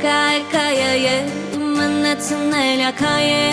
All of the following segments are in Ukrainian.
така, яка я є, і мене це не лякає.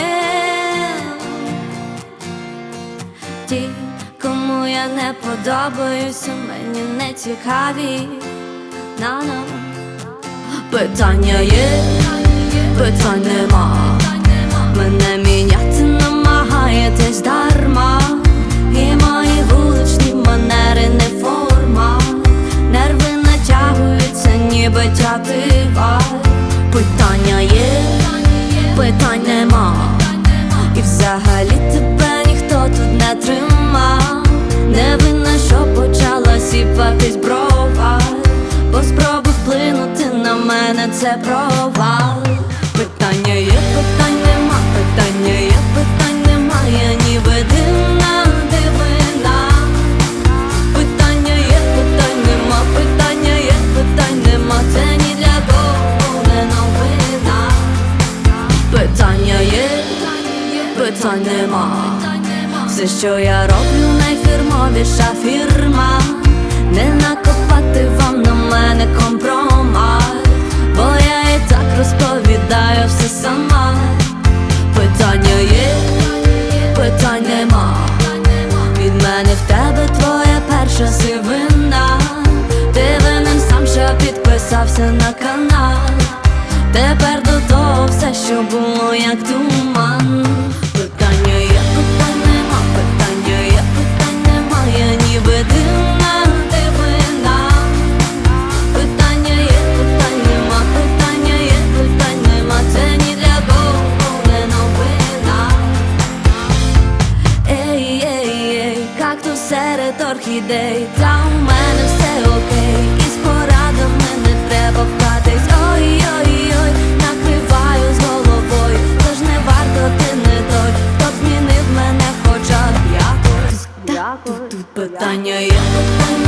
Ті, кому я не подобаюся, мені не цікаві. На-на. Питання є, питань нема. Мене міняти намагаєтесь дарма. І мої вуличні манери не форма. Нерви натягуються, ніби тятива. Питання є, питань нема. І взагалі тебе ніхто тут не трима. Не винна, що почала сіпатись брова, бо спроби вплинути на мене це провал. Питання є, питань нема, питання є, питань немає, ніби дивна дивина. Питання є, питань нема, питання є, питань нема, це ні для кого не новина. Питання є, питань нема. Все, що я роблю, найфірмовіша фірма. Не накопати вам на мене компромат, бо я і так розповідаю все сама. Питання є, питань нема. Від мене в тебе твоя перша сивина. Ти винен сам, що підписався на канал. Тепер до того все, що було як туман. Питання є, питань нема, питання є, питань немає, ніби дивна дивина. Питання є, питань нема, питання є, питань нема, це ні для кого не новина. Ей, ей, ей, кактус серед орхідей, та у мене все окей, і з порадами не треба вкатись. Ой-ой-ой, накриваю з головою, тож не варто, ти не той, хто б змінив мене хоча б якось. Питання є, питання